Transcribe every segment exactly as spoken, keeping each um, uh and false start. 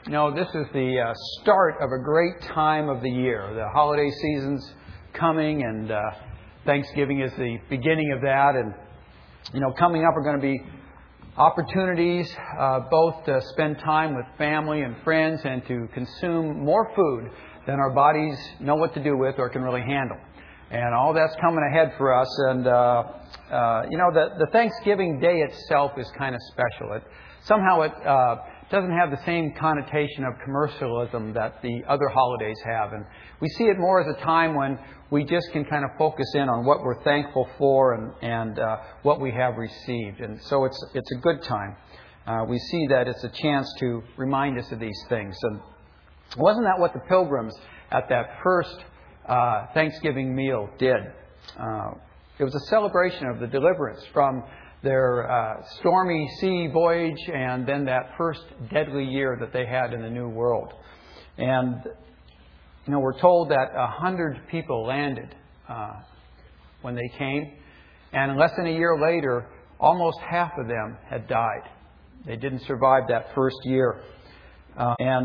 You know, this is the uh, start of a great time of the year. The holiday season's coming, and uh, Thanksgiving is the beginning of that. And, you know, coming up are going to be opportunities uh, both to spend time with family and friends and to consume more food than our bodies know what to do with or can really handle. And all that's coming ahead for us. And, uh, uh, you know, the, the Thanksgiving Day itself is kind of special. It, somehow it uh, doesn't have the same connotation of commercialism that the other holidays have. And we see it more as a time when we just can kind of focus in on what we're thankful for and, and uh, what we have received. And so it's, it's a good time. Uh, we see that it's a chance to remind us of these things. And wasn't that what the pilgrims at that first uh, Thanksgiving meal did? Uh, it was a celebration of the deliverance from their uh, stormy sea voyage and then that first deadly year that they had in the New World. And, you know, we're told that a hundred people landed uh, when they came. And less than a year later, almost half of them had died. They didn't survive that first year. Uh, and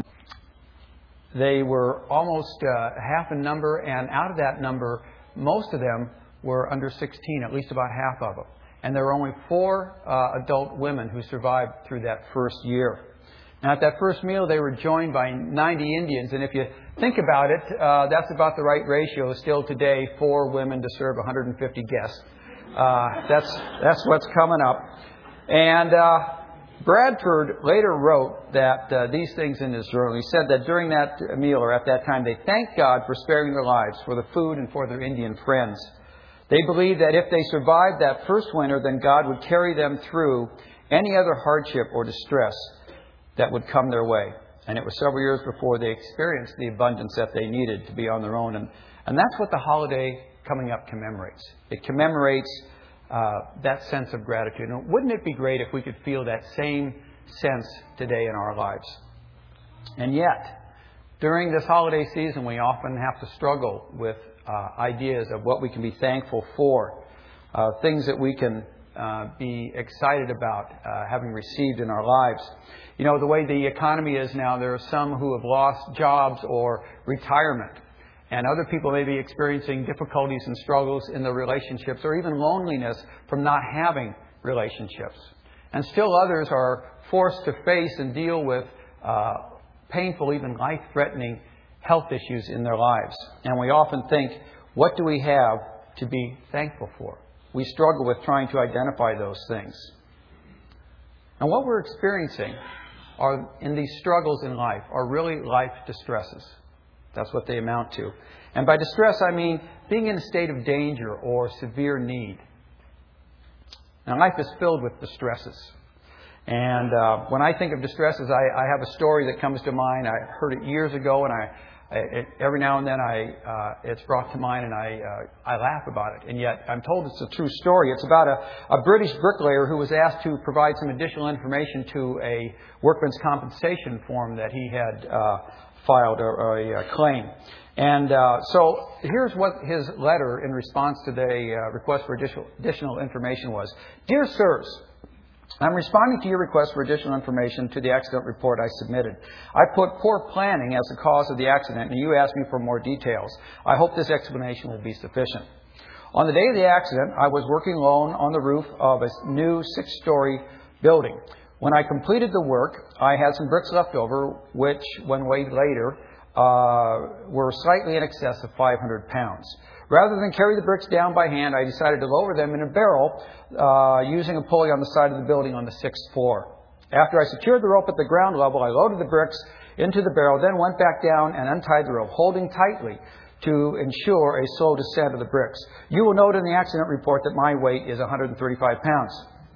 they were almost uh, half in number. And out of that number, most of them were under sixteen, at least about half of them. And there were only four uh, adult women who survived through that first year. Now, at that first meal, they were joined by ninety Indians. And if you think about it, uh, that's about the right ratio still today, four women to serve one hundred fifty guests. Uh, that's, that's what's coming up. And uh, Bradford later wrote that uh, these things in his journal. He said that during that meal or at that time, they thanked God for sparing their lives, for the food and for their Indian friends. They believed that if they survived that first winter, then God would carry them through any other hardship or distress that would come their way. And it was several years before they experienced the abundance that they needed to be on their own. And, and that's what the holiday coming up commemorates. It commemorates uh, that sense of gratitude. And wouldn't it be great if we could feel that same sense today in our lives? And yet, during this holiday season, we often have to struggle with Uh, ideas of what we can be thankful for, uh, things that we can uh, be excited about uh, having received in our lives. You know, the way the economy is now, there are some who have lost jobs or retirement, and other people may be experiencing difficulties and struggles in their relationships or even loneliness from not having relationships. And still others are forced to face and deal with uh, painful, even life-threatening health issues in their lives. And we often think, what do we have to be thankful for? We struggle with trying to identify those things. And what we're experiencing are in these struggles in life are really life distresses. That's what they amount to. And by distress, I mean being in a state of danger or severe need. Now, life is filled with distresses. And uh, when I think of distresses, I, I have a story that comes to mind. I heard it years ago, and I, I it, every now and then I uh, it's brought to mind, and I uh, I laugh about it. And yet I'm told it's a true story. It's about a, a British bricklayer who was asked to provide some additional information to a workman's compensation form that he had uh, filed, or, or a, a claim. And uh, so here's what his letter in response to the uh, request for additional, additional information was. Dear sirs, I'm responding to your request for additional information to the accident report I submitted. I put poor planning as the cause of the accident, and you asked me for more details. I hope this explanation will be sufficient. On the day of the accident, I was working alone on the roof of a new six-story building. When I completed the work, I had some bricks left over, which, when weighed later, uh, were slightly in excess of five hundred pounds. Rather than carry the bricks down by hand, I decided to lower them in a barrel uh, using a pulley on the side of the building on the sixth floor. After I secured the rope at the ground level, I loaded the bricks into the barrel, then went back down and untied the rope, holding tightly to ensure a slow descent of the bricks. You will note in the accident report that my weight is one hundred thirty-five pounds.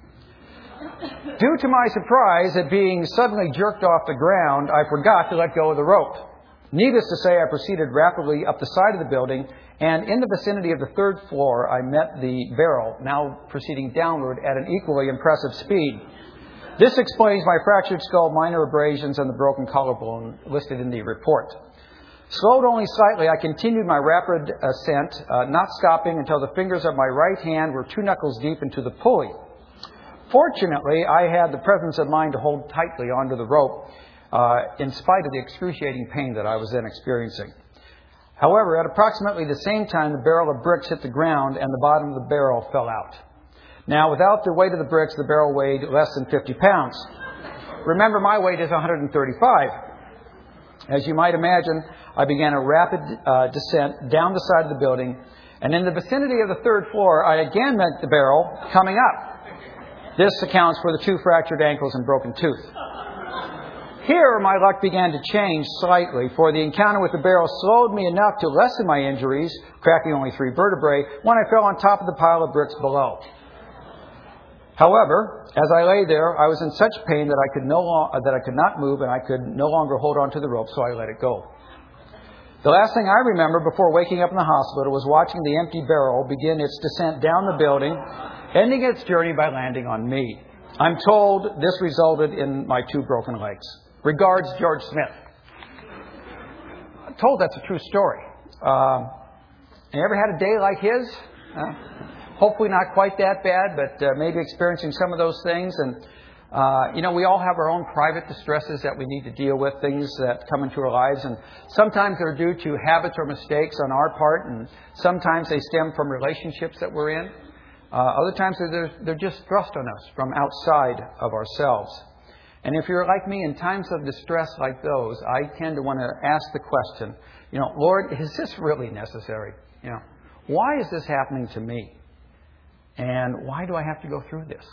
Due to my surprise at being suddenly jerked off the ground, I forgot to let go of the rope. Needless to say, I proceeded rapidly up the side of the building, and in the vicinity of the third floor, I met the barrel, now proceeding downward at an equally impressive speed. This explains my fractured skull, minor abrasions, and the broken collarbone listed in the report. Slowed only slightly, I continued my rapid ascent, uh, not stopping until the fingers of my right hand were two knuckles deep into the pulley. Fortunately, I had the presence of mind to hold tightly onto the rope uh, in spite of the excruciating pain that I was then experiencing. However, at approximately the same time, the barrel of bricks hit the ground and the bottom of the barrel fell out. Now, without the weight of the bricks, the barrel weighed less than fifty pounds. Remember, my weight is one hundred thirty-five. As you might imagine, I began a rapid uh, descent down the side of the building, and in the vicinity of the third floor, I again met the barrel coming up. This accounts for the two fractured ankles and broken tooth. Here, my luck began to change slightly, for the encounter with the barrel slowed me enough to lessen my injuries, cracking only three vertebrae, when I fell on top of the pile of bricks below. However, as I lay there, I was in such pain that I could no lo- that I could not move, and I could no longer hold on to the rope, so I let it go. The last thing I remember before waking up in the hospital was watching the empty barrel begin its descent down the building, ending its journey by landing on me. I'm told this resulted in my two broken legs. Regards, George Smith. I'm told that's a true story. Uh, you ever had a day like his? Uh, hopefully not quite that bad, but uh, maybe experiencing some of those things. And, uh, you know, we all have our own private distresses that we need to deal with, things that come into our lives. And sometimes they're due to habits or mistakes on our part, and sometimes they stem from relationships that we're in. Uh, other times they're, they're just thrust on us from outside of ourselves. And if you're like me in times of distress like those, I tend to want to ask the question, you know, Lord, is this really necessary? You know, why is this happening to me? And why do I have to go through this?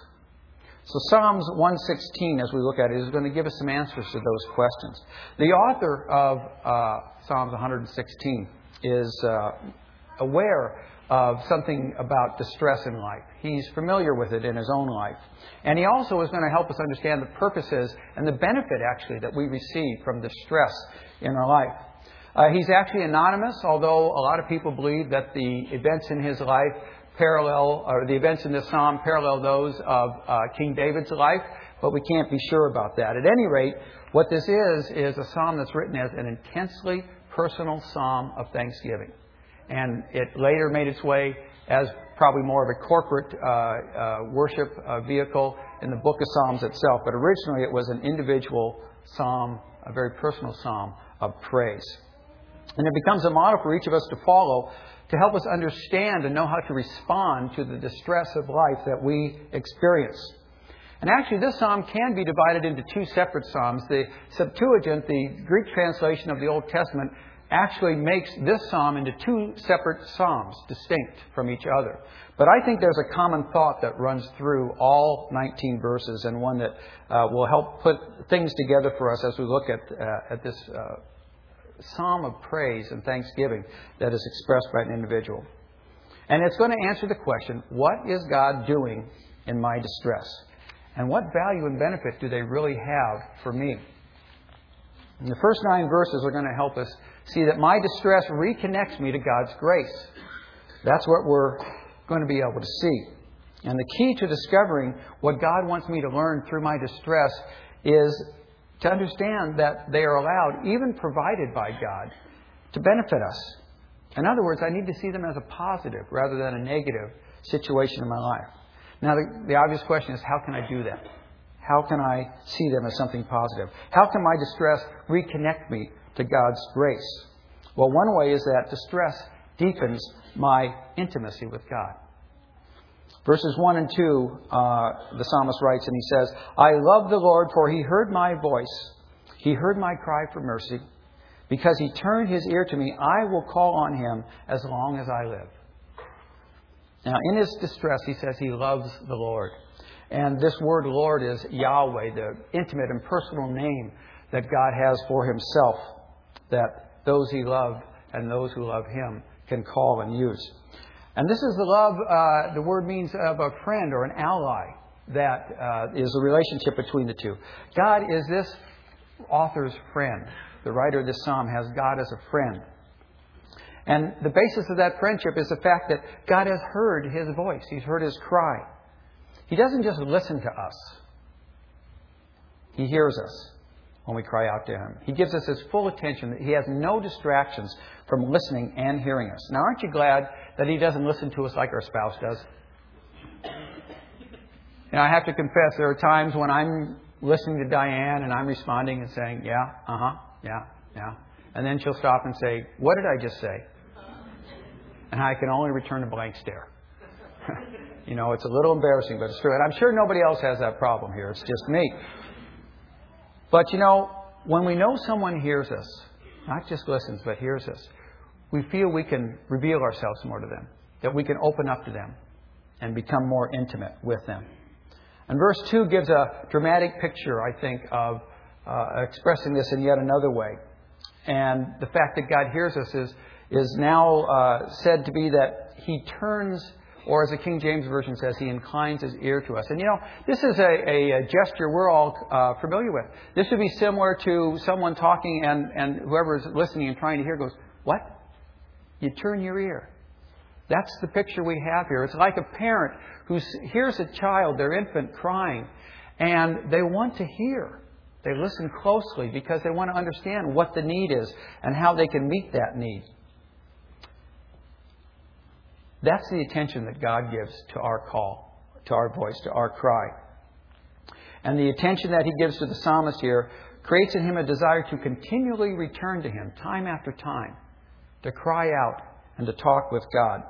So Psalms one sixteen, as we look at it, is going to give us some answers to those questions. The author of uh, Psalms one sixteen is uh, aware of something about distress in life. He's familiar with it in his own life. And he also is going to help us understand the purposes and the benefit, actually, that we receive from distress in our life. Uh, he's actually anonymous, although a lot of people believe that the events in his life parallel, or the events in this psalm parallel those of uh, King David's life, but we can't be sure about that. At any rate, what this is, is a psalm that's written as an intensely personal psalm of thanksgiving. And it later made its way as probably more of a corporate uh, uh, worship uh, vehicle in the book of Psalms itself. But originally it was an individual psalm, a very personal psalm of praise. And it becomes a model for each of us to follow to help us understand and know how to respond to the distress of life that we experience. And actually this psalm can be divided into two separate psalms. The Septuagint, the Greek translation of the Old Testament, actually makes this psalm into two separate psalms, distinct from each other. But I think there's a common thought that runs through all nineteen verses, and one that uh, will help put things together for us as we look at uh, at this uh, psalm of praise and thanksgiving that is expressed by an individual. And it's going to answer the question, what is God doing in my distress? And what value and benefit do they really have for me? And the first nine verses are going to help us see that my distress reconnects me to God's grace. That's what we're going to be able to see. And the key to discovering what God wants me to learn through my distress is to understand that they are allowed, even provided by God, to benefit us. In other words, I need to see them as a positive rather than a negative situation in my life. Now, the, the obvious question is, how can I do that? How can I see them as something positive? How can my distress reconnect me to God's grace? Well, one way is that distress deepens my intimacy with God. Verses one and two, uh, the psalmist writes, and he says, I love the Lord, for He heard my voice. He heard my cry for mercy. Because He turned His ear to me, I will call on Him as long as I live. Now, in his distress, he says he loves the Lord. And this word Lord is Yahweh, the intimate and personal name that God has for Himself, that those He loved and those who love Him can call and use. And this is the love, uh, the word means of a friend or an ally. That uh, is a relationship between the two. God is this author's friend. The writer of this psalm has God as a friend. And the basis of that friendship is the fact that God has heard His voice. He's heard His cry. He doesn't just listen to us. He hears us when we cry out to Him. He gives us His full attention. He has no distractions from listening and hearing us. Now, aren't you glad that He doesn't listen to us like our spouse does? And I have to confess, there are times when I'm listening to Diane and I'm responding and saying, yeah, uh-huh, yeah, yeah. And then she'll stop and say, what did I just say? And I can only return a blank stare. You know, it's a little embarrassing, but it's true. And I'm sure nobody else has that problem here. It's just me. But, you know, when we know someone hears us, not just listens, but hears us, we feel we can reveal ourselves more to them, that we can open up to them and become more intimate with them. And verse two gives a dramatic picture, I think, of uh, expressing this in yet another way. And the fact that God hears us is, is now uh, said to be that He turns, or as the King James Version says, He inclines His ear to us. And you know, this is a, a, a gesture we're all uh, familiar with. This would be similar to someone talking and, and whoever is listening and trying to hear goes, what? You turn your ear. That's the picture we have here. It's like a parent who hears a child, their infant, crying, and they want to hear. They listen closely because they want to understand what the need is and how they can meet that need. That's the attention that God gives to our call, to our voice, to our cry. And the attention that He gives to the psalmist here creates in him a desire to continually return to Him time after time, to cry out and to talk with God.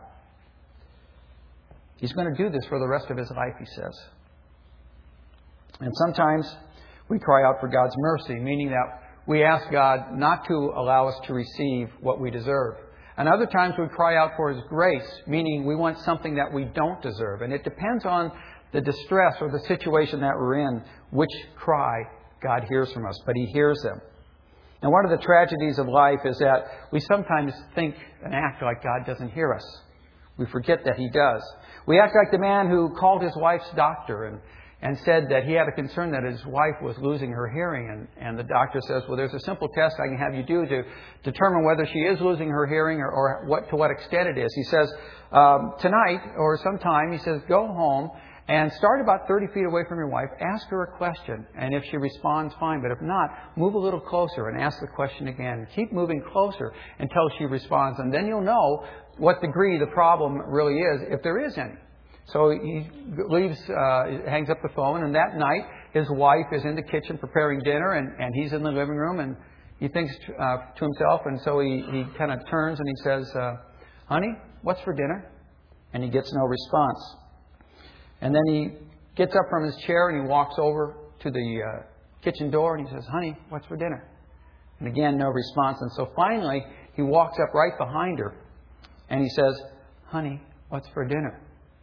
He's going to do this for the rest of his life, he says. And sometimes we cry out for God's mercy, meaning that we ask God not to allow us to receive what we deserve. And other times we cry out for His grace, meaning we want something that we don't deserve. And it depends on the distress or the situation that we're in, which cry God hears from us. But He hears them. And one of the tragedies of life is that we sometimes think and act like God doesn't hear us. We forget that He does. We act like the man who called his wife's doctor and, and said that he had a concern that his wife was losing her hearing. And, and the doctor says, well, there's a simple test I can have you do to determine whether she is losing her hearing or, or what to what extent it is. He says, um, tonight or sometime, he says, go home and start about thirty feet away from your wife. Ask her a question. And if she responds, fine. But if not, move a little closer and ask the question again. Keep moving closer until she responds. And then you'll know what degree the problem really is, if there is any. So he leaves, uh, hangs up the phone. And that night, his wife is in the kitchen preparing dinner. And, and he's in the living room. And he thinks uh, to himself. And so he, he kind of turns and he says, uh, honey, what's for dinner? And he gets no response. And then he gets up from his chair and he walks over to the uh, kitchen door and he says, honey, what's for dinner? And again, no response. And so finally, he walks up right behind her and he says, honey, what's for dinner?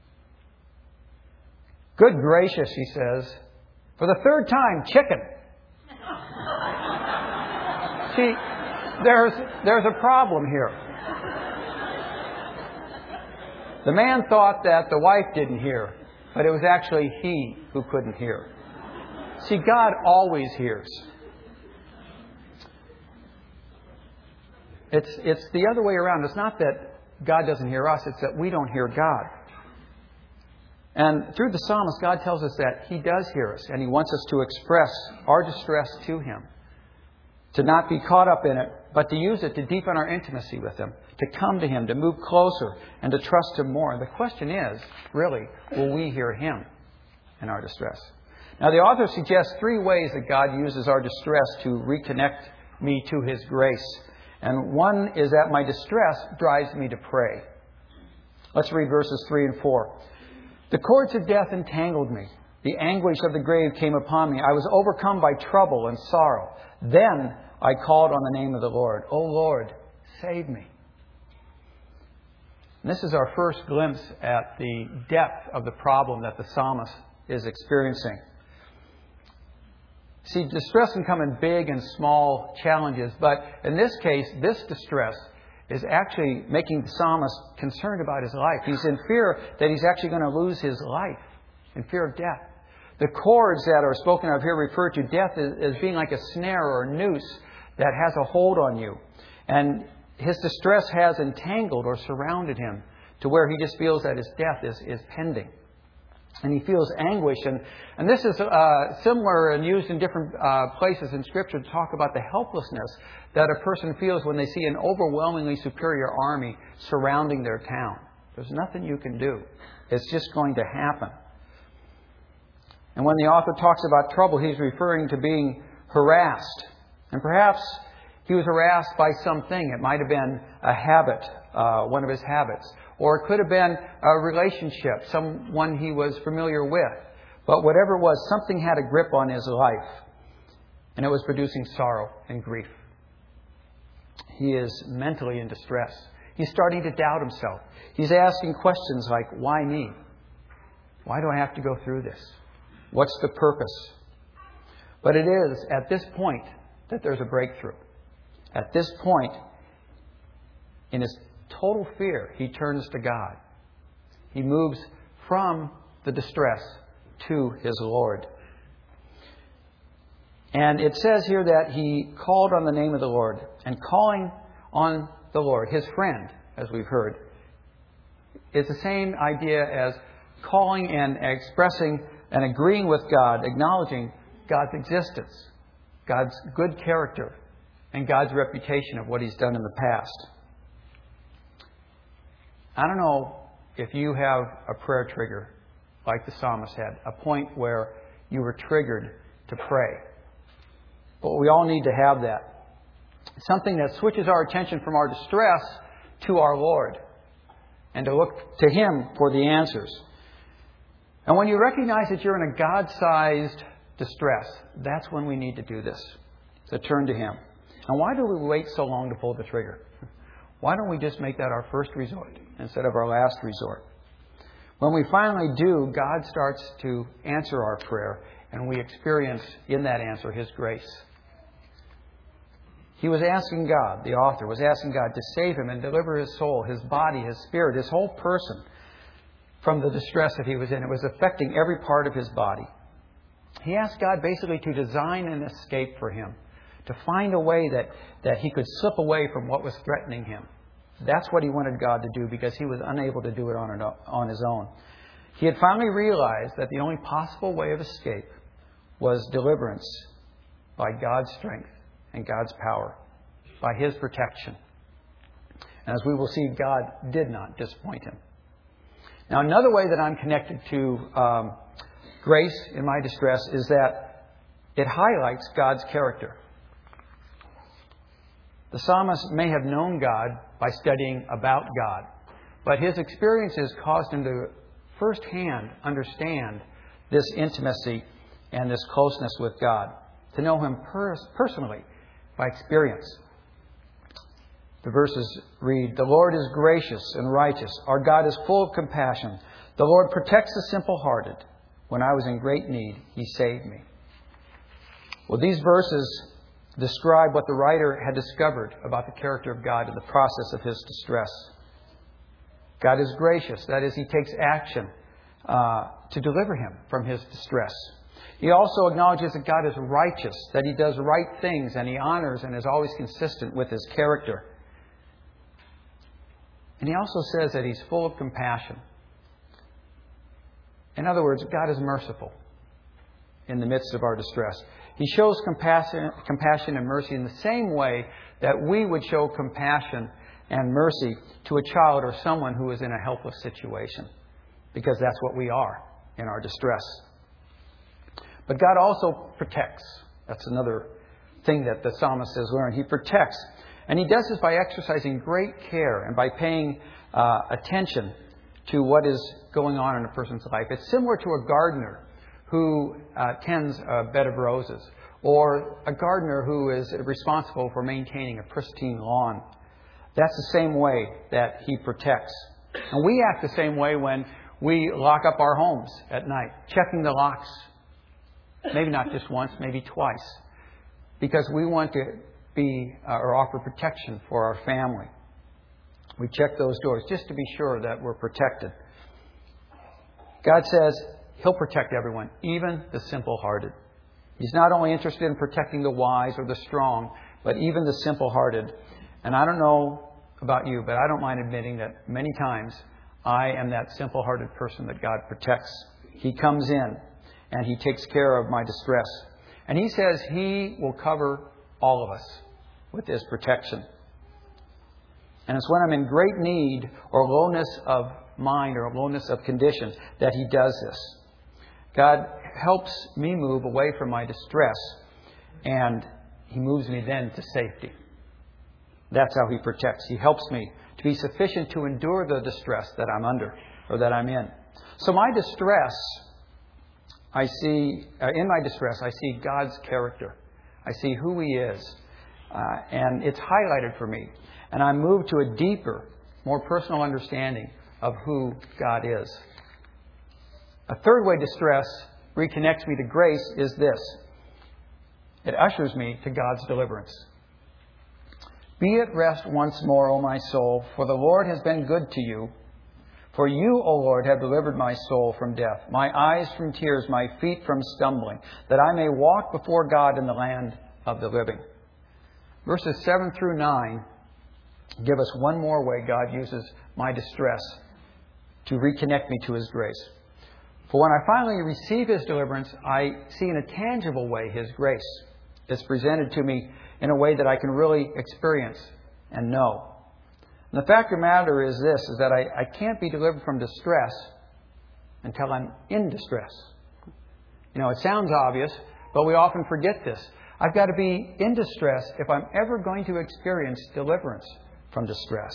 Good gracious, he says, for the third time, chicken. See, there's, there's a problem here. The man thought that the wife didn't hear. But it was actually he who couldn't hear. See, God always hears. It's, it's the other way around. It's not that God doesn't hear us. It's that we don't hear God. And through the psalmist, God tells us that He does hear us. And He wants us to express our distress to Him. To not be caught up in it, but to use it to deepen our intimacy with Him. To come to Him, to move closer, and to trust Him more. And the question is, really, will we hear Him in our distress? Now, the author suggests three ways that God uses our distress to reconnect me to His grace. And one is that my distress drives me to pray. Let's read verses three and four. The cords of death entangled me. The anguish of the grave came upon me. I was overcome by trouble and sorrow. Then I called on the name of the Lord. O Lord, save me. And this is our first glimpse at the depth of the problem that the psalmist is experiencing. See, distress can come in big and small challenges, but in this case, this distress is actually making the psalmist concerned about his life. He's in fear that he's actually going to lose his life, in fear of death. The cords that are spoken of here refer to death as being like a snare or a noose that has a hold on you. And his distress has entangled or surrounded him to where he just feels that his death is, is pending. And he feels anguish. And, and this is uh, similar and used in different uh, places in Scripture to talk about the helplessness that a person feels when they see an overwhelmingly superior army surrounding their town. There's nothing you can do. It's just going to happen. And when the author talks about trouble, he's referring to being harassed. And perhaps he was harassed by something. It might have been a habit, uh, one of his habits. Or it could have been a relationship, someone he was familiar with. But whatever it was, something had a grip on his life. And it was producing sorrow and grief. He is mentally in distress. He's starting to doubt himself. He's asking questions like, why me? Why do I have to go through this? What's the purpose? But it is at this point that there's a breakthrough. At this point, in his total fear, he turns to God. He moves from the distress to his Lord. And it says here that he called on the name of the Lord. And calling on the Lord, his friend, as we've heard, is the same idea as calling and expressing and agreeing with God, acknowledging God's existence, God's good character, and God's reputation of what He's done in the past. I don't know if you have a prayer trigger like the psalmist had, a point where you were triggered to pray. But we all need to have that. Something that switches our attention from our distress to our Lord and to look to Him for the answers. And when you recognize that you're in a God-sized distress, that's when we need to do this, to turn to Him. And why do we wait so long to pull the trigger? Why don't we just make that our first resort instead of our last resort? When we finally do, God starts to answer our prayer, and we experience in that answer His grace. He was asking God, the author was asking God to save him and deliver his soul, his body, his spirit, his whole person from the distress that he was in. It was affecting every part of his body. He asked God basically to design an escape for him, to find a way that, that he could slip away from what was threatening him. That's what he wanted God to do because he was unable to do it on, on his own. He had finally realized that the only possible way of escape was deliverance by God's strength and God's power, by His protection. And as we will see, God did not disappoint him. Now, another way that I'm connected to um, grace in my distress is that it highlights God's character. The psalmist may have known God by studying about God, but his experiences caused him to firsthand understand this intimacy and this closeness with God, to know Him pers- personally by experience. The verses read, "The Lord is gracious and righteous. Our God is full of compassion. The Lord protects the simple-hearted. When I was in great need, He saved me." Well, these verses describe what the writer had discovered about the character of God in the process of his distress. God is gracious. That is, He takes action uh, to deliver him from his distress. He also acknowledges that God is righteous, that He does right things, and He honors and is always consistent with His character. And He also says that He's full of compassion. In other words, God is merciful in the midst of our distress. He shows compassion, compassion and mercy in the same way that we would show compassion and mercy to a child or someone who is in a helpless situation, because that's what we are in our distress. But God also protects. That's another thing that the psalmist has learned. He protects. And He does this by exercising great care and by paying uh, attention to what is going on in a person's life. It's similar to a gardener who uh, tends a bed of roses, or a gardener who is responsible for maintaining a pristine lawn. That's the same way that He protects. And we act the same way when we lock up our homes at night, checking the locks. Maybe not just once, maybe twice. Because we want to be uh, or offer protection for our family. We check those doors just to be sure that we're protected. God says He'll protect everyone, even the simple-hearted. He's not only interested in protecting the wise or the strong, but even the simple-hearted. And I don't know about you, but I don't mind admitting that many times I am that simple-hearted person that God protects. He comes in and He takes care of my distress. And He says He will cover all of us with His protection. And it's when I'm in great need or lowness of mind or lowness of condition that He does this. God helps me move away from my distress, and He moves me then to safety. That's how He protects. He helps me to be sufficient to endure the distress that I'm under or that I'm in. So my distress, I see, uh, in my distress, I see God's character. I see who He is. Uh, and it's highlighted for me. And I'm moved to a deeper, more personal understanding of who God is. A third way distress reconnects me to grace is this. It ushers me to God's deliverance. Be at rest once more, O my soul, for the Lord has been good to you. For you, O Lord, have delivered my soul from death, my eyes from tears, my feet from stumbling, that I may walk before God in the land of the living. Verses seven through nine give us one more way God uses my distress to reconnect me to His grace. For when I finally receive His deliverance, I see in a tangible way His grace is presented to me in a way that I can really experience and know. And the fact of the matter is this, is that I, I can't be delivered from distress until I'm in distress. You know, it sounds obvious, but we often forget this. I've got to be in distress if I'm ever going to experience deliverance from distress.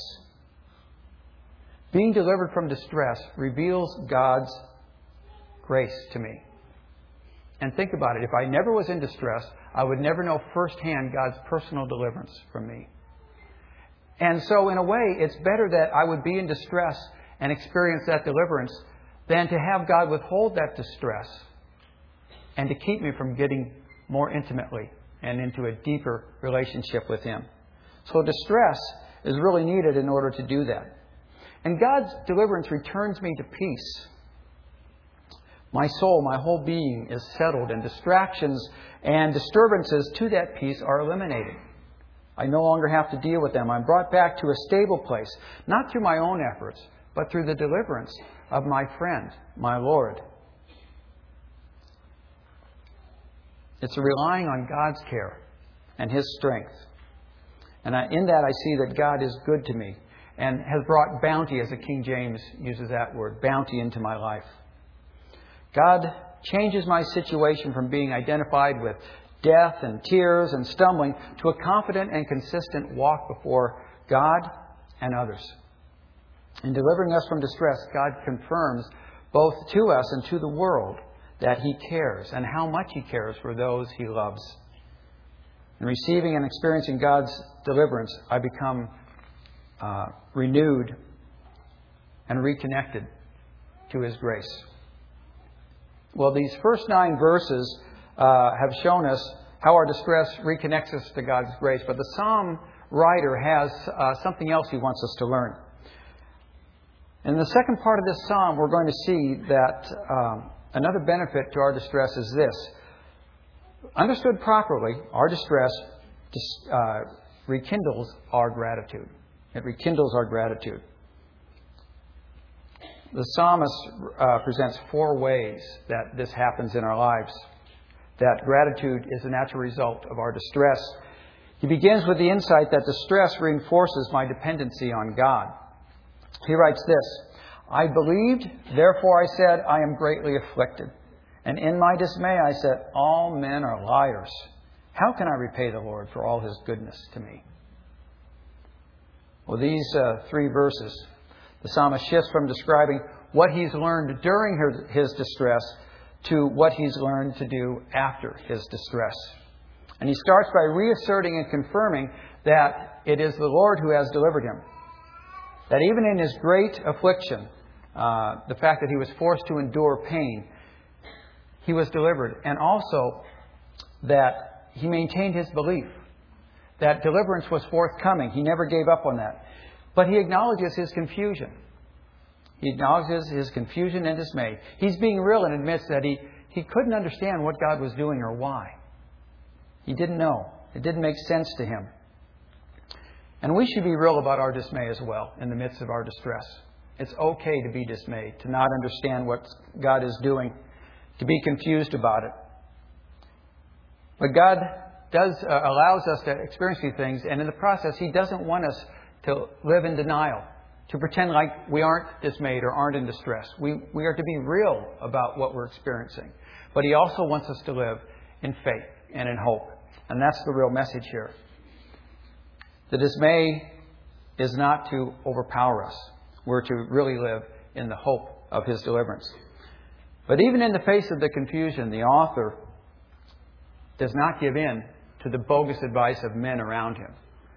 Being delivered from distress reveals God's grace to me. And think about it. If I never was in distress, I would never know firsthand God's personal deliverance from me. And so, in a way, it's better that I would be in distress and experience that deliverance than to have God withhold that distress and to keep me from getting more intimately and into a deeper relationship with Him. So distress is really needed in order to do that. And God's deliverance returns me to peace. My soul, my whole being is settled, and distractions and disturbances to that peace are eliminated. I no longer have to deal with them. I'm brought back to a stable place, not through my own efforts, but through the deliverance of my friend, my Lord. It's a relying on God's care and His strength. And I, in that I see that God is good to me and has brought bounty, as the King James uses that word, bounty into my life. God changes my situation from being identified with death and tears and stumbling to a confident and consistent walk before God and others. In delivering us from distress, God confirms both to us and to the world that He cares and how much He cares for those He loves. In receiving and experiencing God's deliverance, I become uh, renewed and reconnected to His grace. Well, these first nine verses uh, have shown us how our distress reconnects us to God's grace. But the Psalm writer has uh, something else he wants us to learn. In the second part of this Psalm, we're going to see that um, another benefit to our distress is this. Understood properly, our distress uh, rekindles our gratitude. It rekindles our gratitude. The psalmist uh, presents four ways that this happens in our lives, that gratitude is a natural result of our distress. He begins with the insight that distress reinforces my dependency on God. He writes this, I believed, therefore I said, I am greatly afflicted. And in my dismay I said, all men are liars. How can I repay the Lord for all His goodness to me? Well, these uh, three verses, the psalmist shifts from describing what he's learned during his distress to what he's learned to do after his distress. And he starts by reasserting and confirming that it is the Lord who has delivered him. That even in his great affliction, uh, the fact that he was forced to endure pain, he was delivered. And also that he maintained his belief that deliverance was forthcoming. He never gave up on that. But he acknowledges his confusion. He acknowledges his confusion and dismay. He's being real and admits that he, he couldn't understand what God was doing or why. He didn't know. It didn't make sense to him. And we should be real about our dismay as well in the midst of our distress. It's okay to be dismayed, to not understand what God is doing, to be confused about it. But God does uh, allows us to experience these things, and in the process, He doesn't want us to live in denial, to pretend like we aren't dismayed or aren't in distress. We we are to be real about what we're experiencing. but He also wants us to live in faith and in hope. And that's the real message here. The dismay is not to overpower us. We're to really live in the hope of His deliverance. But even in the face of the confusion, the author does not give in to the bogus advice of men around him.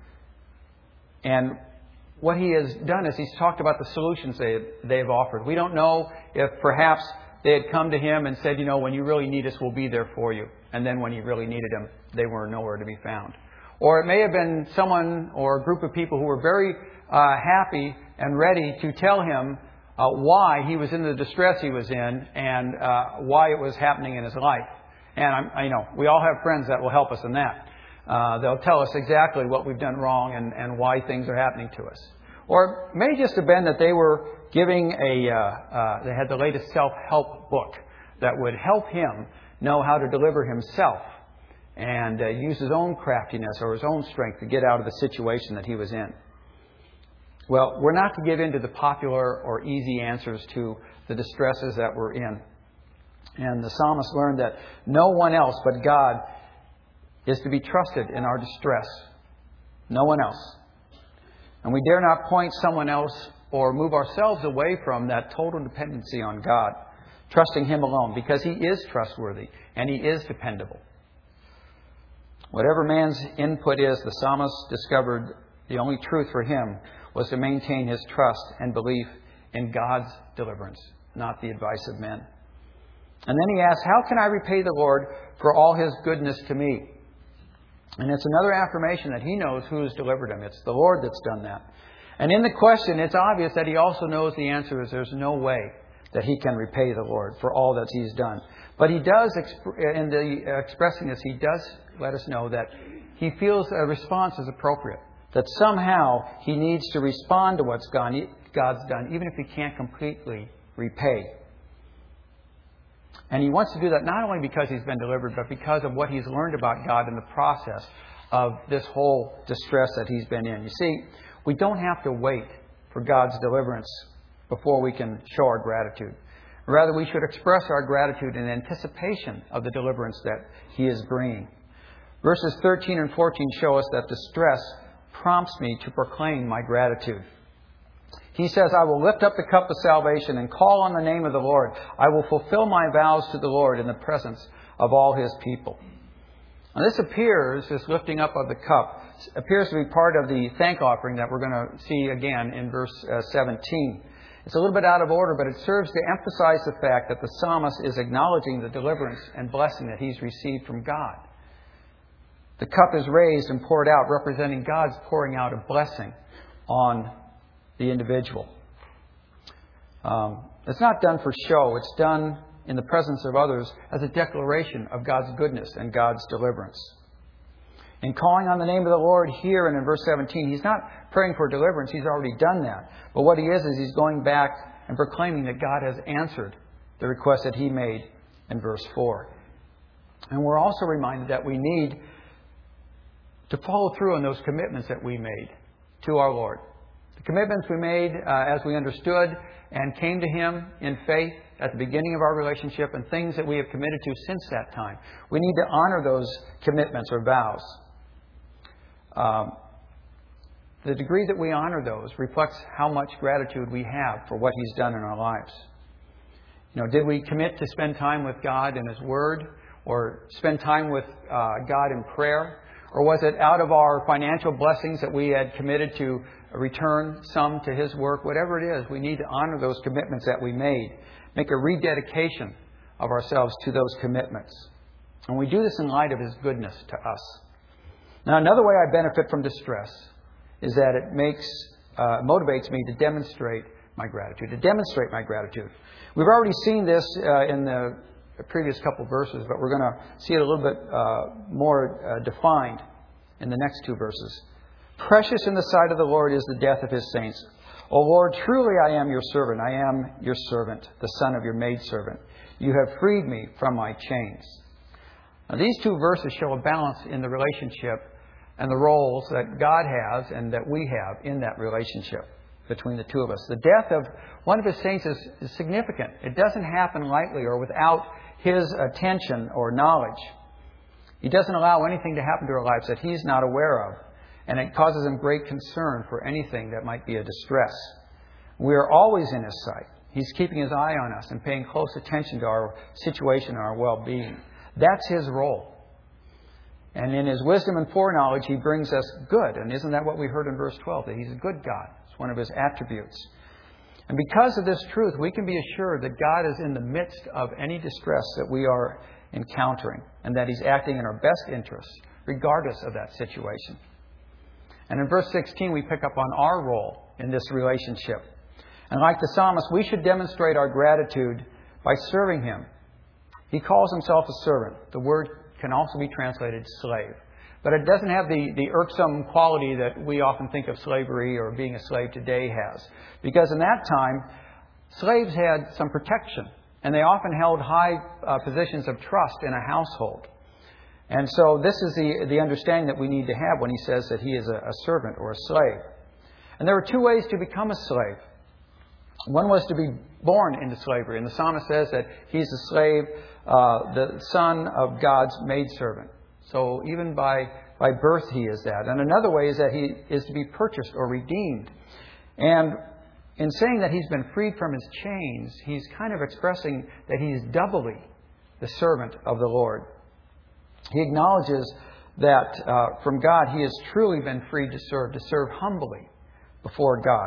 And what he has done is he's talked about the solutions they they have offered. We don't know if perhaps they had come to him and said, you know, when you really need us, we'll be there for you. And then when he really needed them, they were nowhere to be found. Or it may have been someone or a group of people who were very uh, happy and ready to tell him uh, why he was in the distress he was in and uh, why it was happening in his life. And I'm, I know we all have friends that will help us in that. Uh, they'll tell us exactly what we've done wrong and, and why things are happening to us. Or it may just have been that they were giving a, uh, uh, they had the latest self-help book that would help him know how to deliver himself and uh, use his own craftiness or his own strength to get out of the situation that he was in. Well, we're not to give in to the popular or easy answers to the distresses that we're in. And the psalmist learned that no one else but God is to be trusted in our distress. No one else. And we dare not point someone else or move ourselves away from that total dependency on God, trusting Him alone, because He is trustworthy and He is dependable. Whatever man's input is, the psalmist discovered the only truth for him was to maintain his trust and belief in God's deliverance, not the advice of men. And then he asks, how can I repay the Lord for all His goodness to me? And it's another affirmation that he knows who has delivered him. It's the Lord that's done that. And in the question, it's obvious that he also knows the answer is there's no way that he can repay the Lord for all that He's done. But he does, in the expressing this, he does let us know that he feels a response is appropriate. That somehow he needs to respond to what's God's done, even if he can't completely repay. And he wants to do that not only because he's been delivered, but because of what he's learned about God in the process of this whole distress that he's been in. You see, we don't have to wait for God's deliverance before we can show our gratitude. Rather, we should express our gratitude in anticipation of the deliverance that He is bringing. Verses thirteen and fourteen show us that distress prompts me to proclaim my gratitude. He says, I will lift up the cup of salvation and call on the name of the Lord. I will fulfill my vows to the Lord in the presence of all His people. Now this appears, this lifting up of the cup, appears to be part of the thank offering that we're going to see again in verse uh, seventeen. It's a little bit out of order, but it serves to emphasize the fact that the psalmist is acknowledging the deliverance and blessing that he's received from God. The cup is raised and poured out, representing God's pouring out a blessing on the individual. Um, it's not done for show. It's done in the presence of others as a declaration of God's goodness and God's deliverance. In calling on the name of the Lord here and in verse seventeen, he's not praying for deliverance. He's already done that. But what he is, is he's going back and proclaiming that God has answered the request that he made in verse four. And we're also reminded that we need to follow through on those commitments that we made to our Lord. The commitments we made uh, as we understood and came to Him in faith at the beginning of our relationship, and things that we have committed to since that time. We need to honor those commitments or vows. Um, the degree that we honor those reflects how much gratitude we have for what He's done in our lives. You know, did we commit to spend time with God in His Word, or spend time with uh, God in prayer? Or was it out of our financial blessings that we had committed to return some to His work? Whatever it is, we need to honor those commitments that we made. Make a rededication of ourselves to those commitments. And we do this in light of His goodness to us. Now, another way I benefit from distress is that it makes, uh, motivates me to demonstrate my gratitude, to demonstrate my gratitude. We've already seen this uh, in the previous couple verses, but we're going to see it a little bit uh, more uh, defined in the next two verses. Precious in the sight of the Lord is the death of His saints. O Lord, truly I am your servant. I am your servant, the son of your maidservant. You have freed me from my chains. Now, these two verses show a balance in the relationship and the roles that God has and that we have in that relationship between the two of us. The death of one of His saints is, is significant. It doesn't happen lightly or without His attention or knowledge. He doesn't allow anything to happen to our lives that He's not aware of. And it causes Him great concern for anything that might be a distress. We are always in His sight. He's keeping His eye on us and paying close attention to our situation and our well-being. That's His role. And in His wisdom and foreknowledge, He brings us good. And isn't that what we heard in verse twelve? That He's a good God. It's one of His attributes. And because of this truth, we can be assured that God is in the midst of any distress that we are encountering. And that He's acting in our best interests, regardless of that situation. And in verse sixteen, we pick up on our role in this relationship. And like the psalmist, we should demonstrate our gratitude by serving Him. He calls Himself a servant. The word can also be translated slave. But it doesn't have the, the irksome quality that we often think of slavery or being a slave today has. Because in that time, slaves had some protection. And they often held high uh, positions of trust in a household. And so this is the, the understanding that we need to have when he says that he is a, a servant or a slave. And there were two ways to become a slave. One was to be born into slavery. And the psalmist says that he's a slave, uh, the son of God's maidservant. So even by, by birth he is that. And another way is that he is to be purchased or redeemed. And in saying that he's been freed from his chains, he's kind of expressing that he's doubly the servant of the Lord. He acknowledges that uh, from God he has truly been freed to serve, to serve humbly before God.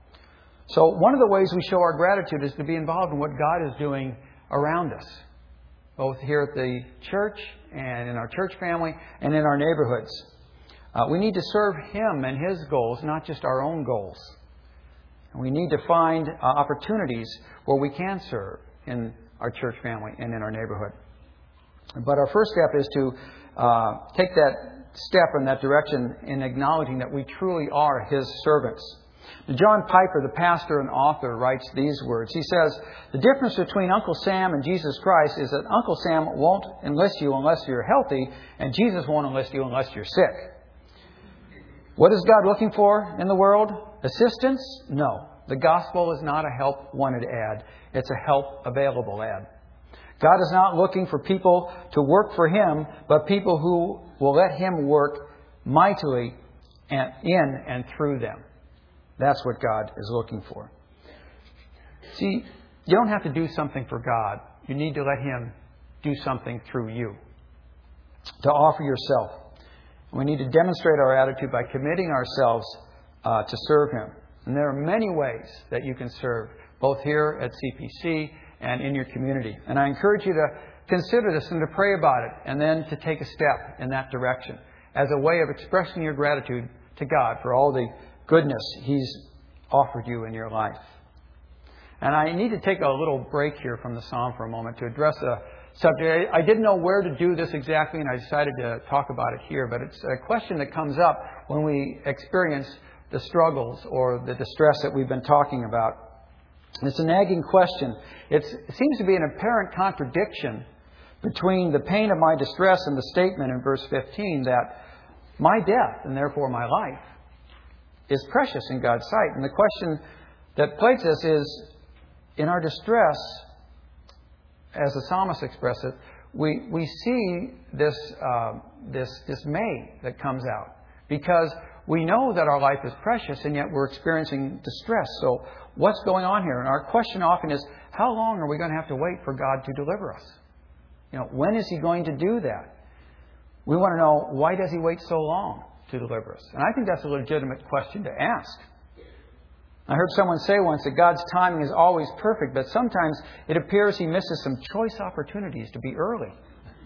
So one of the ways we show our gratitude is to be involved in what God is doing around us, both here at the church and in our church family and in our neighborhoods. Uh, we need to serve Him and His goals, not just our own goals. And we need to find uh, opportunities where we can serve in our church family and in our neighborhood. But our first step is to uh, take that step in that direction in acknowledging that we truly are His servants. John Piper, the pastor and author, writes these words. He says, "The difference between Uncle Sam and Jesus Christ is that Uncle Sam won't enlist you unless you're healthy, and Jesus won't enlist you unless you're sick." What is God looking for in the world? Assistance? No. The gospel is not a help wanted ad. It's a help available ad. God is not looking for people to work for Him, but people who will let Him work mightily and in and through them. That's what God is looking for. See, you don't have to do something for God. You need to let Him do something through you. To offer yourself. We need to demonstrate our attitude by committing ourselves uh, to serve Him. And there are many ways that you can serve, both here at C P C and in your community. And I encourage you to consider this and to pray about it, and then to take a step in that direction as a way of expressing your gratitude to God for all the goodness He's offered you in your life. And I need to take a little break here from the psalm for a moment to address a subject. I didn't know where to do this exactly, and I decided to talk about it here. But it's a question that comes up when we experience the struggles or the distress that we've been talking about. It's a nagging question. It's, it seems to be an apparent contradiction between the pain of my distress and the statement in verse fifteen that my death, and therefore my life, is precious in God's sight. And the question that plagues us is, in our distress, as the psalmist expresses it, we, we see this, uh, this dismay that comes out. Because we know that our life is precious, and yet we're experiencing distress. So what's going on here? And our question often is, how long are we going to have to wait for God to deliver us? You know, when is He going to do that? We want to know, why does He wait so long to deliver us? And I think that's a legitimate question to ask. I heard someone say once that God's timing is always perfect, but sometimes it appears He misses some choice opportunities to be early.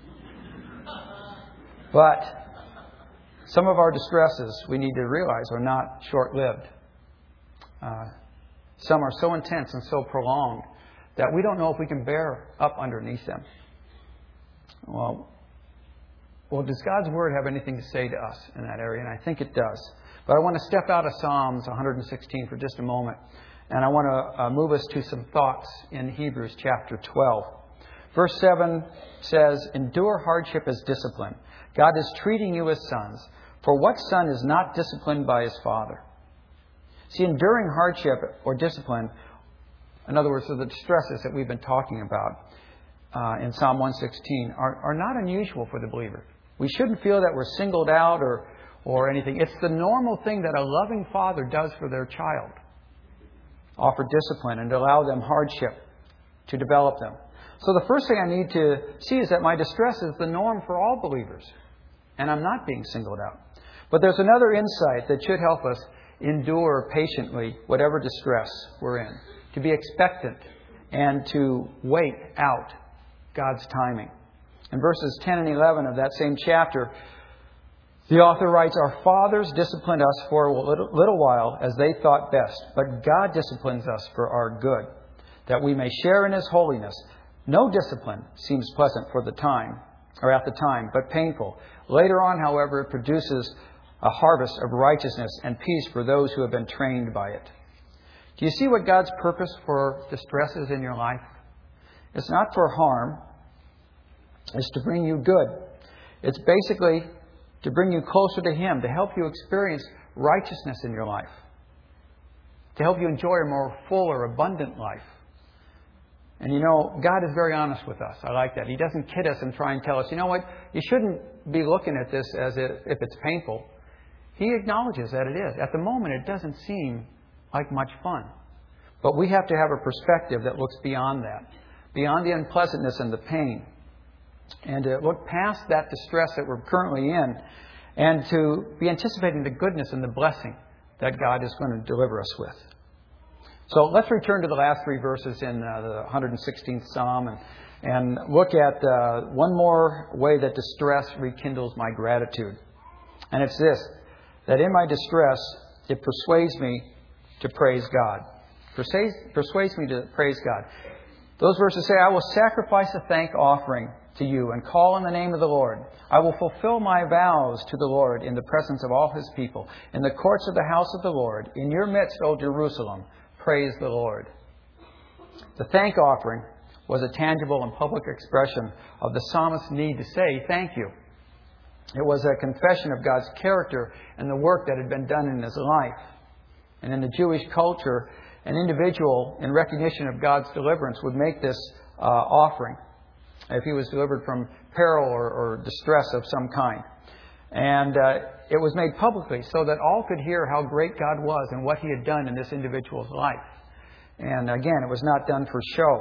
But some of our distresses, we need to realize, are not short-lived. Uh, some are so intense and so prolonged that we don't know if we can bear up underneath them. Well, well, does God's Word have anything to say to us in that area? And I think it does. But I want to step out of Psalms one sixteen for just a moment. And I want to uh, move us to some thoughts in Hebrews chapter twelve. Verse seven says, "Endure hardship as discipline. God is treating you as sons. For what son is not disciplined by his father?" See, enduring hardship or discipline, in other words, the distresses that we've been talking about, uh, in Psalm one sixteen are, are not unusual for the believer. We shouldn't feel that we're singled out or, or anything. It's the normal thing that a loving father does for their child. Offer discipline and allow them hardship to develop them. So the first thing I need to see is that my distress is the norm for all believers. And I'm not being singled out. But there's another insight that should help us endure patiently whatever distress we're in. To be expectant and to wait out God's timing. In verses ten and eleven of that same chapter, the author writes, "Our fathers disciplined us for a little, little while as they thought best, but God disciplines us for our good, that we may share in His holiness. No discipline seems pleasant for the time, or at the time, but painful. Later on, however, it produces a harvest of righteousness and peace for those who have been trained by it." Do you see what God's purpose for distress is in your life? It's not for harm. It's to bring you good. It's basically to bring you closer to Him, to help you experience righteousness in your life, to help you enjoy a more full or abundant life. And you know, God is very honest with us. I like that. He doesn't kid us and try and tell us, you know what, you shouldn't be looking at this as if it's painful. He acknowledges that it is. At the moment, it doesn't seem like much fun. But we have to have a perspective that looks beyond that, beyond the unpleasantness and the pain, and to look past that distress that we're currently in, and to be anticipating the goodness and the blessing that God is going to deliver us with. So let's return to the last three verses in uh, the one hundred sixteenth Psalm and, and look at uh, one more way that distress rekindles my gratitude. And it's this, that in my distress, it persuades me to praise God. Persuades, persuades me to praise God. Those verses say, "I will sacrifice a thank offering to you and call in the name of the Lord. I will fulfill my vows to the Lord in the presence of all His people, in the courts of the house of the Lord. In your midst, O Jerusalem, praise the Lord." The thank offering was a tangible and public expression of the psalmist's need to say thank you. It was a confession of God's character and the work that had been done in his life. And in the Jewish culture, an individual, in recognition of God's deliverance, would make this uh, offering if he was delivered from peril or, or distress of some kind. And uh, it was made publicly so that all could hear how great God was and what He had done in this individual's life. And again, it was not done for show.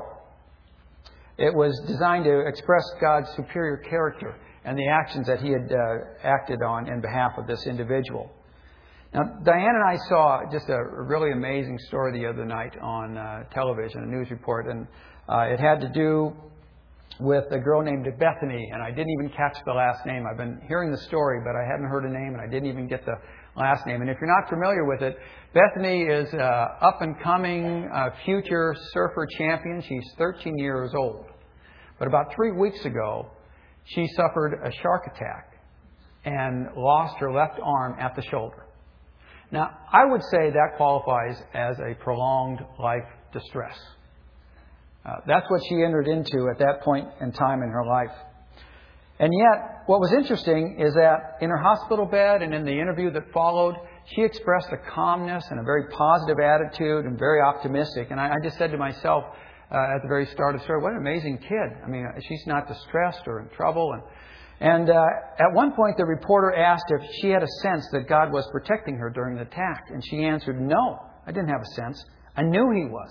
It was designed to express God's superior character and the actions that He had uh, acted on in behalf of this individual. Now, Diane and I saw just a really amazing story the other night on uh, television, a news report, and uh, it had to do with a girl named Bethany, and I didn't even catch the last name. I've been hearing the story, but I hadn't heard a name, and I didn't even get the last name. And if you're not familiar with it, Bethany is an up-and-coming uh, future surfer champion. She's thirteen years old. But about three weeks ago, she suffered a shark attack and lost her left arm at the shoulder. Now, I would say that qualifies as a prolonged life distress. Uh, that's what she entered into at that point in time in her life. And yet, what was interesting is that in her hospital bed and in the interview that followed, she expressed a calmness and a very positive attitude and very optimistic. And I, I just said to myself uh, at the very start of the story, what an amazing kid. I mean, she's not distressed or in trouble. And, and uh, at one point, the reporter asked if she had a sense that God was protecting her during the attack. And she answered, "No, I didn't have a sense. I knew He was."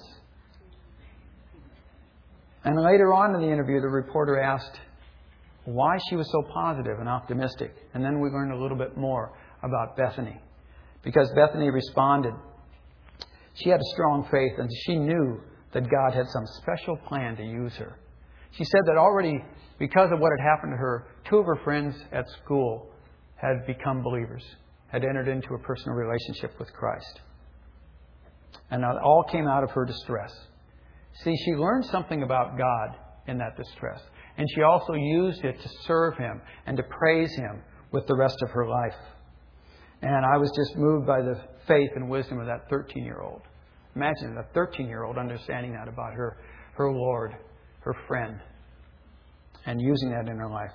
And later on in the interview, the reporter asked why she was so positive and optimistic. And then we learned a little bit more about Bethany. Because Bethany responded, she had a strong faith and she knew that God had some special plan to use her. She said that already, because of what had happened to her, two of her friends at school had become believers, had entered into a personal relationship with Christ. And it all came out of her distress. See, she learned something about God in that distress. And she also used it to serve Him and to praise Him with the rest of her life. And I was just moved by the faith and wisdom of that thirteen-year-old. Imagine a thirteen-year-old understanding that about her, her Lord, her friend, and using that in her life.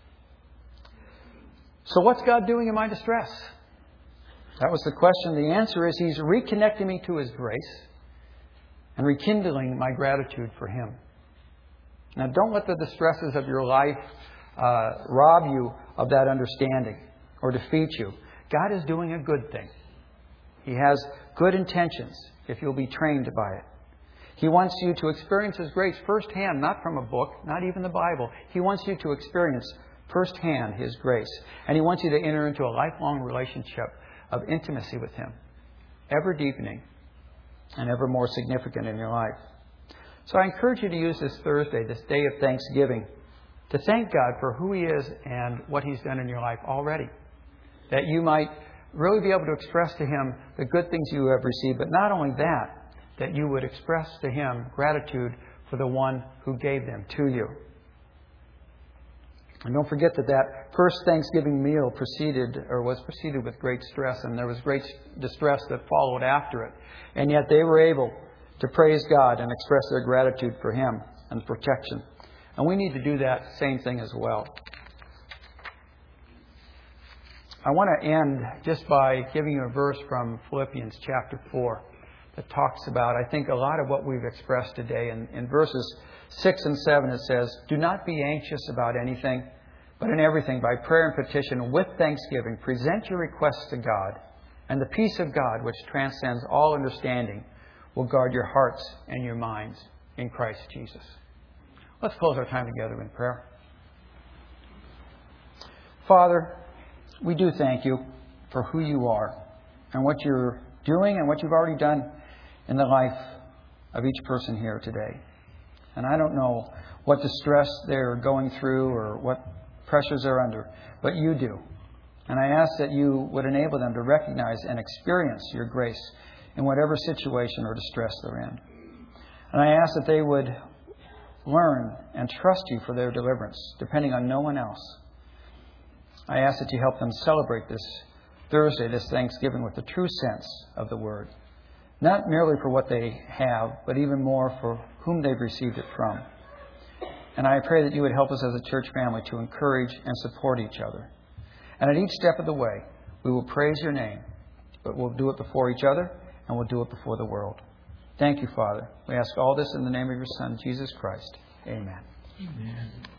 So what's God doing in my distress? That was the question. The answer is He's reconnecting me to His grace and rekindling my gratitude for Him. Now, don't let the distresses of your life uh, rob you of that understanding or defeat you. God is doing a good thing. He has good intentions if you'll be trained by it. He wants you to experience His grace firsthand, not from a book, not even the Bible. He wants you to experience firsthand His grace. And He wants you to enter into a lifelong relationship of intimacy with Him, ever deepening and ever more significant in your life. So I encourage you to use this Thursday, this day of Thanksgiving, to thank God for who He is and what He's done in your life already. That you might really be able to express to Him the good things you have received, but not only that, that you would express to Him gratitude for the one who gave them to you. And don't forget that that first Thanksgiving meal proceeded, or was preceded with great stress, and there was great distress that followed after it. And yet they were able to praise God and express their gratitude for Him and protection. And we need to do that same thing as well. I want to end just by giving you a verse from Philippians chapter four that talks about, I think, a lot of what we've expressed today. In, in verses six and seven it says, "Do not be anxious about anything, but in everything, by prayer and petition, with thanksgiving, present your requests to God, and the peace of God, which transcends all understanding, will guard your hearts and your minds in Christ Jesus." Let's close our time together in prayer. Father, we do thank You for who You are and what You're doing and what You've already done in the life of each person here today. And I don't know what distress they're going through or what pressures they're under, but You do. And I ask that You would enable them to recognize and experience Your grace in whatever situation or distress they're in. And I ask that they would learn and trust You for their deliverance, depending on no one else. I ask that You help them celebrate this Thursday, this Thanksgiving, with the true sense of the word. Not merely for what they have, but even more for whom they've received it from. And I pray that You would help us as a church family to encourage and support each other. And at each step of the way, we will praise Your name, but we'll do it before each other and we'll do it before the world. Thank You, Father. We ask all this in the name of Your Son, Jesus Christ. Amen. Amen.